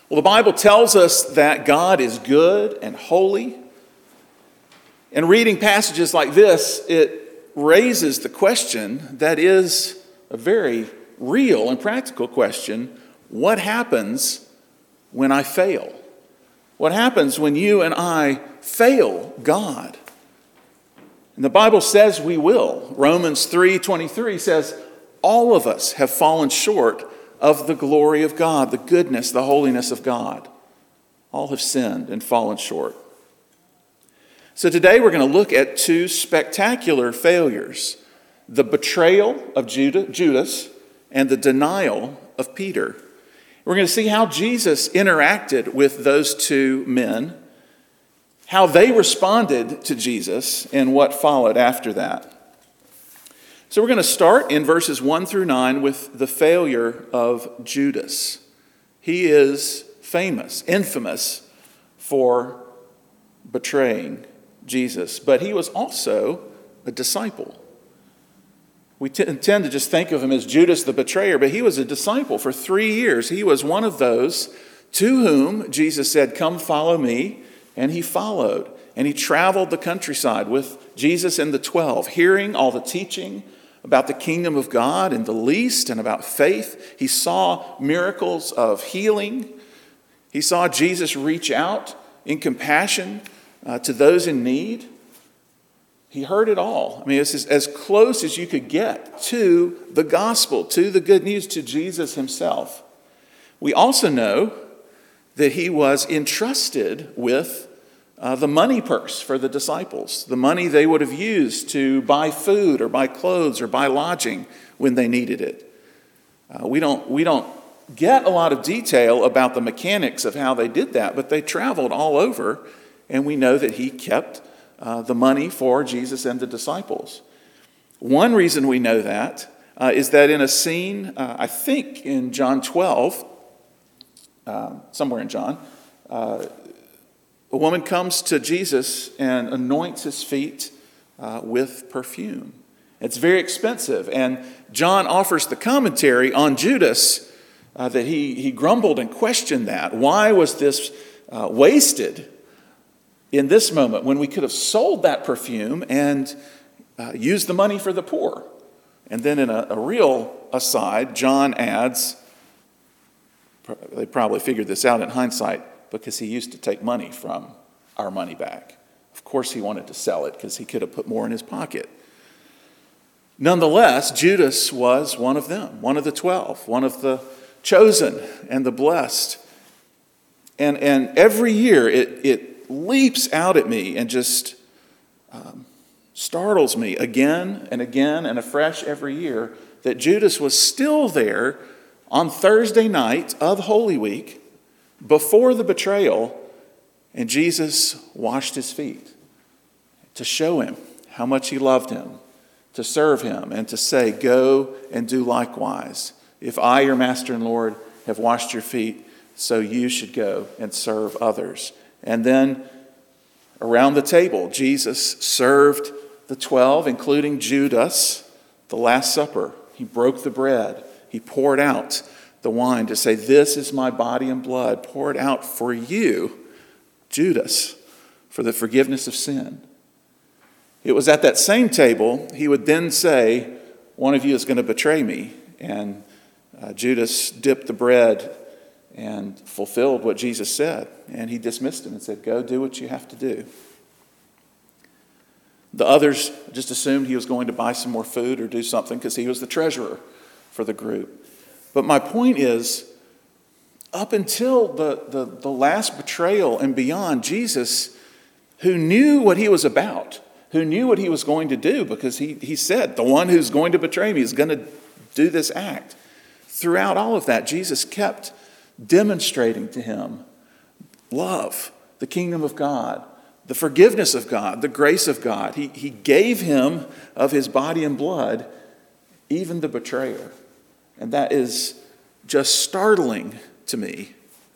Well, the Bible tells us that God is good and holy. And reading passages like this, it raises the question that is a very real and practical question. What happens when I fail? What happens when you and I fail God? And the Bible says we will. Romans 3:23 says, all of us have fallen short of the glory of God, the goodness, the holiness of God. All have sinned and fallen short. So today we're going to look at two spectacular failures: the betrayal of Judas and the denial of Peter. We're going to see how Jesus interacted with those two men, how they responded to Jesus, and what followed after that. So we're going to start in verses 1 through 9 with the failure of Judas. He is famous, infamous for betraying Jesus, but he was also a disciple. We tend to just think of him as Judas the betrayer, but he was a disciple for 3 years. He was one of those to whom Jesus said, "Come follow me," and he followed. And he traveled the countryside with Jesus and the 12, hearing all the teaching about the kingdom of God and the least, and about faith. He saw miracles of healing. He saw Jesus reach out in compassion to those in need. He heard it all. I mean, this is as close as you could get to the gospel, to the good news, to Jesus himself. We also know that he was entrusted with the money purse for the disciples, the money they would have used to buy food or buy clothes or buy lodging when they needed it. We don't get a lot of detail about the mechanics of how they did that, but they traveled all over, and we know that he kept the money for Jesus and the disciples. One reason we know that is that in a scene, I think in John 12, somewhere in John, a woman comes to Jesus and anoints his feet with perfume. It's very expensive. And John offers the commentary on Judas that he grumbled and questioned that. Why was this wasted in this moment when we could have sold that perfume and used the money for the poor? And then in a real aside, John adds, they probably figured this out in hindsight, because he used to take money from our money back. Of course he wanted to sell it because he could have put more in his pocket. Nonetheless, Judas was one of them, one of the 12, one of the chosen and the blessed. And every year it leaps out at me and just startles me again and again and afresh every year that Judas was still there on Thursday night of Holy Week before the betrayal, and Jesus washed his feet to show him how much he loved him, to serve him, and to say, "Go and do likewise. If I, your master and Lord, have washed your feet, so you should go and serve others." And then around the table, Jesus served the 12, including Judas, the Last Supper. He broke the bread. He poured out the wine to say, "This is my body and blood poured out for you, Judas, for the forgiveness of sin." It was at that same table he would then say, "One of you is going to betray me." And Judas dipped the bread and fulfilled what Jesus said. And he dismissed him and said, "Go do what you have to do." The others just assumed he was going to buy some more food or do something because he was the treasurer for the group. But my point is, up until the last betrayal and beyond, Jesus, who knew what he was about, who knew what he was going to do, because he said, "The one who's going to betray me is going to do this act." Throughout all of that, Jesus kept demonstrating to him love, the kingdom of God, the forgiveness of God, the grace of God. He gave him of his body and blood, even the betrayer. And that is just startling to me.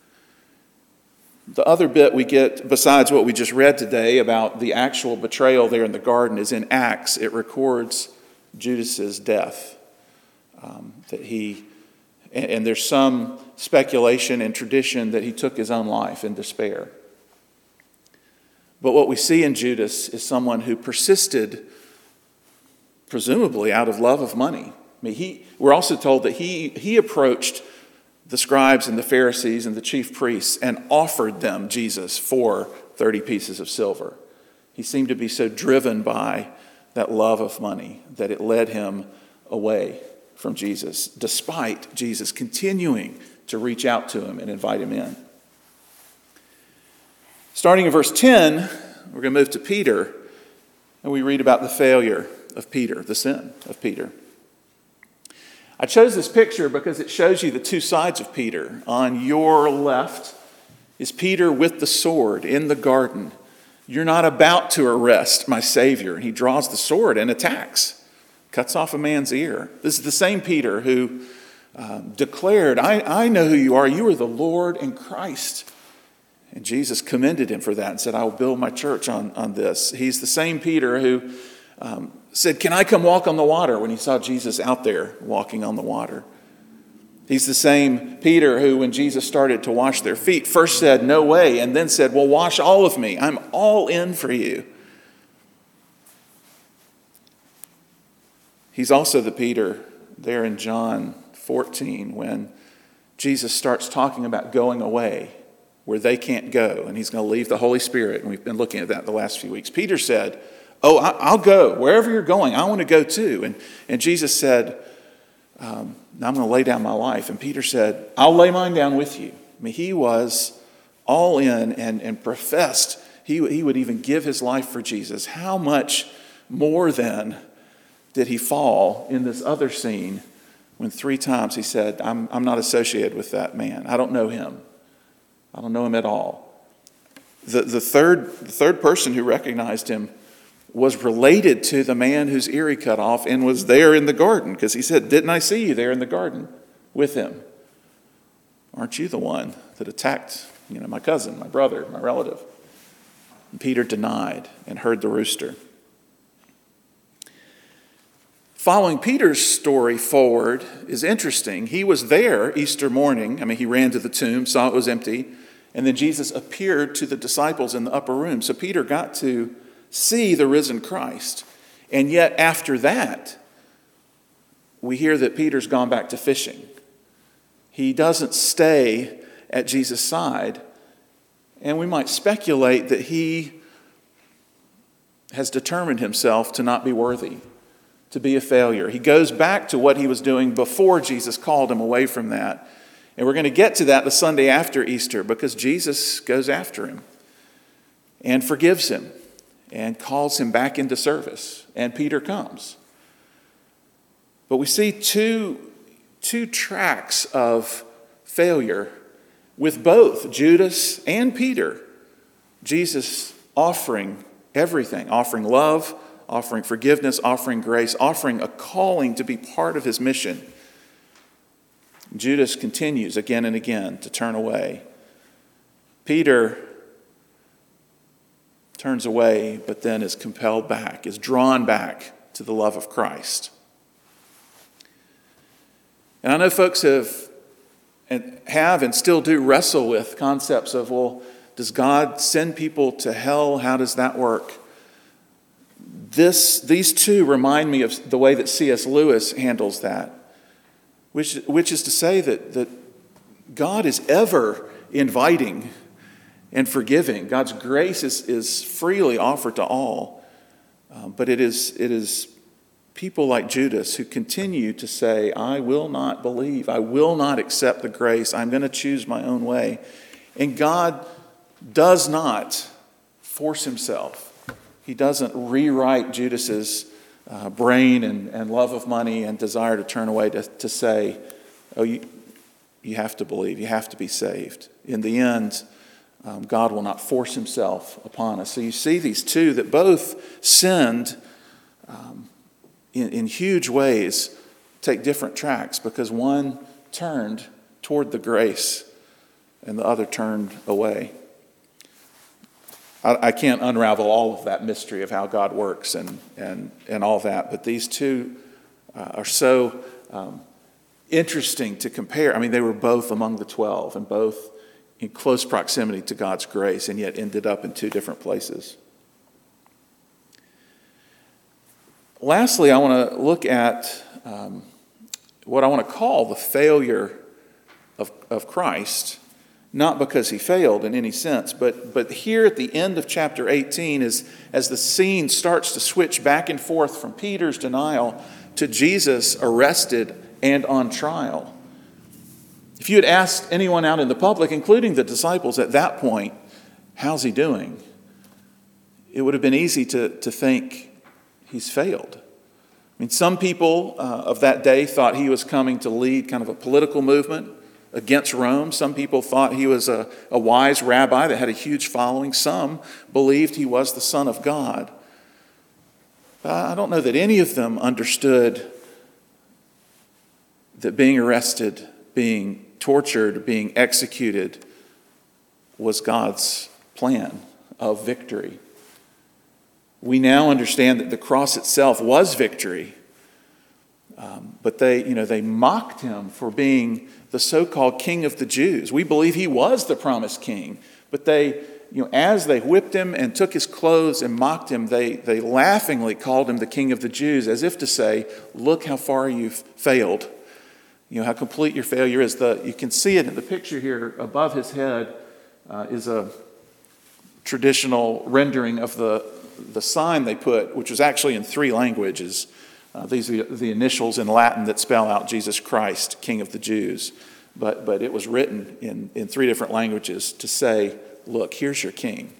The other bit we get, besides what we just read today about the actual betrayal there in the garden, is in Acts. It records Judas's death, that he And there's some speculation and tradition that he took his own life in despair. But what we see in Judas is someone who persisted, presumably out of love of money. I mean, we're also told that he approached the scribes and the Pharisees and the chief priests and offered them Jesus for 30 pieces of silver. He seemed to be so driven by that love of money that it led him away from Jesus, despite Jesus continuing to reach out to him and invite him in. Starting in verse 10, we're going to move to Peter, and we read about the failure of Peter, the sin of Peter. I chose this picture because it shows you the two sides of Peter. On your left is Peter with the sword in the garden. You're not about to arrest my Savior. And he draws the sword and attacks. Cuts off a man's ear. This is the same Peter who declared, I know who you are. You are the Lord and Christ. And Jesus commended him for that and said, I will build my church on this. He's the same Peter who said, can I come walk on the water when he saw Jesus out there walking on the water? He's the same Peter who, when Jesus started to wash their feet, first said, no way, and then said, well, wash all of me. I'm all in for you. He's also the Peter there in John 14 when Jesus starts talking about going away where they can't go, and he's going to leave the Holy Spirit, and we've been looking at that the last few weeks. Peter said, I'll go. Wherever you're going, I want to go too. And Jesus said, I'm going to lay down my life. And Peter said, I'll lay mine down with you. I mean, he was all in and professed he would even give his life for Jesus. How much more then did he fall in this other scene when 3 times he said, I'm not associated with that man. I don't know him. I don't know him at all. The third person who recognized him was related to the man whose ear he cut off and was there in the garden, because he said, didn't I see you there in the garden with him? Aren't you the one that attacked, my cousin, my brother, my relative? And Peter denied and heard the rooster. Following Peter's story forward is interesting. He was there Easter morning. He ran to the tomb, saw it was empty, and then Jesus appeared to the disciples in the upper room. So Peter got to see the risen Christ. And yet after that, we hear that Peter's gone back to fishing. He doesn't stay at Jesus' side. And we might speculate that he has determined himself to not be worthy, to be a failure. He goes back to what he was doing before Jesus called him away from that. And we're going to get to that the Sunday after Easter, because Jesus goes after him and forgives him and calls him back into service. And Peter comes. But we see two tracks of failure with both Judas and Peter. Jesus offering everything, offering love, offering forgiveness, offering grace, offering a calling to be part of his mission. Judas continues again and again to turn away. Peter turns away, but then is compelled back, is drawn back to the love of Christ. And I know folks have and still do wrestle with concepts of, well, does God send people to hell? How does that work? These two remind me of the way that C.S. Lewis handles that, which is to say that God is ever inviting and forgiving. God's grace is freely offered to all. But it is people like Judas who continue to say, I will not believe. I will not accept the grace. I'm going to choose my own way. And God does not force himself. He doesn't rewrite Judas's brain and love of money and desire to turn away to say, oh, you have to believe. You have to be saved. In the end, God will not force himself upon us. So you see these two that both sinned in huge ways take different tracks, because one turned toward the grace and the other turned away. I can't unravel all of that mystery of how God works and all that, but these two are so interesting to compare. I mean, they were both among the 12 and both in close proximity to God's grace, and yet ended up in two different places. Lastly, I want to look at what I want to call the failure of Christ, not because he failed in any sense, but here at the end of chapter 18, as the scene starts to switch back and forth from Peter's denial to Jesus arrested and on trial. If you had asked anyone out in the public, including the disciples at that point, how's he doing? It would have been easy to think he's failed. I mean, some people of that day thought he was coming to lead kind of a political movement against Rome. Some people thought he was a wise rabbi that had a huge following. Some believed he was the Son of God. I don't know that any of them understood that being arrested, being tortured, being executed was God's plan of victory. We now understand that the cross itself was victory, but they mocked him for being the so-called King of the Jews. We believe he was the promised king, but as they whipped him and took his clothes and mocked him, they laughingly called him the King of the Jews, as if to say, "Look how far you've failed. How complete your failure is." You can see it in the picture here above his head is a traditional rendering of the sign they put, which was actually in 3 languages. These are the initials in Latin that spell out Jesus Christ, King of the Jews. But it was written in 3 different languages to say, "Look, here's your king."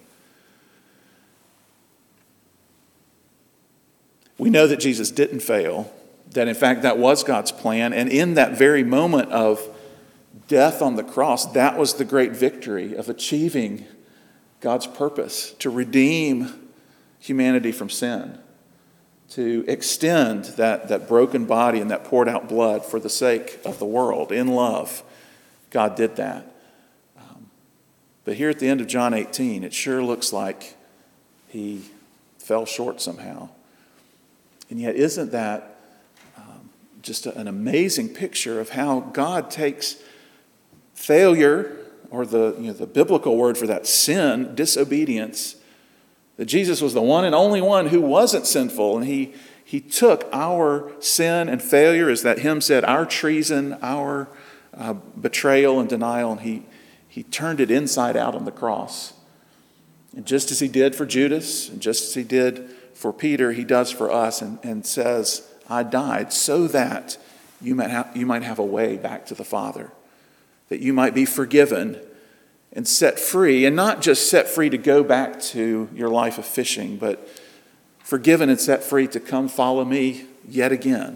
We know that Jesus didn't fail, that in fact that was God's plan. And in that very moment of death on the cross, that was the great victory of achieving God's purpose to redeem humanity from sin, to extend that broken body and that poured out blood for the sake of the world. In love, God did that. But here at the end of John 18, it sure looks like he fell short somehow. And yet, isn't that just an amazing picture of how God takes failure, or the biblical word for that, sin, disobedience, that Jesus was the one and only one who wasn't sinful, and he took our sin and failure, as that hymn said, our treason, our betrayal and denial, and he turned it inside out on the cross. And just as he did for Judas, and just as he did for Peter, he does for us, and says, "I died so that you might have a way back to the Father, that you might be forgiven and set free," and not just set free to go back to your life of fishing, but forgiven and set free to come follow me yet again.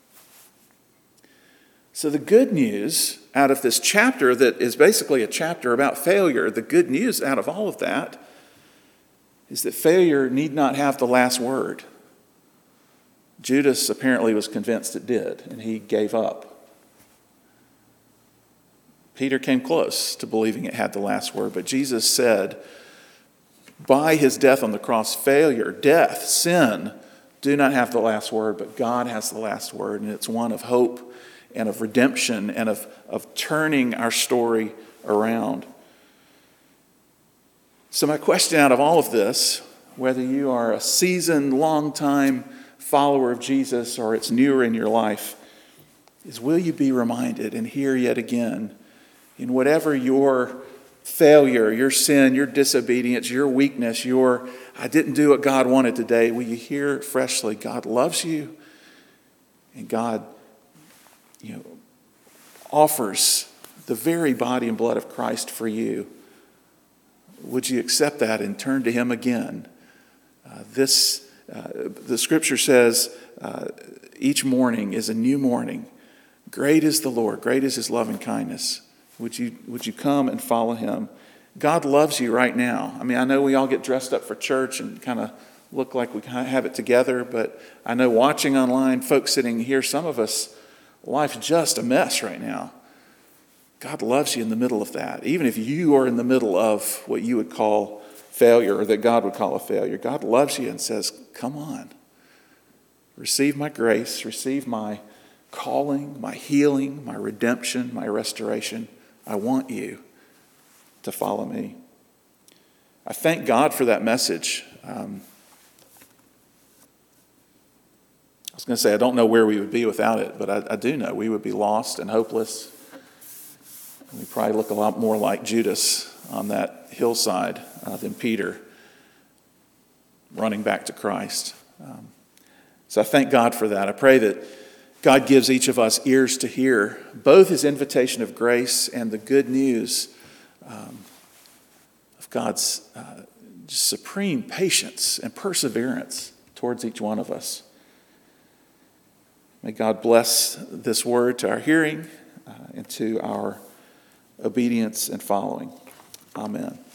So the good news out of this chapter, that is basically a chapter about failure, the good news out of all of that is that failure need not have the last word. Judas apparently was convinced it did, and he gave up. Peter came close to believing it had the last word, but Jesus said, by his death on the cross, failure, death, sin do not have the last word, but God has the last word, and it's one of hope and of redemption and of turning our story around. So my question out of all of this, whether you are a seasoned, long-time follower of Jesus or it's newer in your life, is will you be reminded and hear yet again, in whatever your failure, your sin, your disobedience, your weakness, your I didn't do what God wanted today, will you hear freshly, God loves you, and God offers the very body and blood of Christ for you. Would you accept that and turn to him again? The scripture says each morning is a new morning. Great is the Lord, great is his loving kindness. Would you come and follow him? God loves you right now. I mean, I know we all get dressed up for church and kind of look like we have it together, but I know watching online, folks sitting here, some of us, life's just a mess right now. God loves you in the middle of that. Even if you are in the middle of what you would call failure, or that God would call a failure, God loves you and says, come on. Receive my grace, receive my calling, my healing, my redemption, my restoration. I want you to follow me. I thank God for that message. I was going to say, I don't know where we would be without it, but I do know we would be lost and hopeless. We probably look a lot more like Judas on that hillside than Peter running back to Christ. So I thank God for that. I pray that God gives each of us ears to hear both his invitation of grace and the good news of God's supreme patience and perseverance towards each one of us. May God bless this word to our hearing and to our obedience and following. Amen.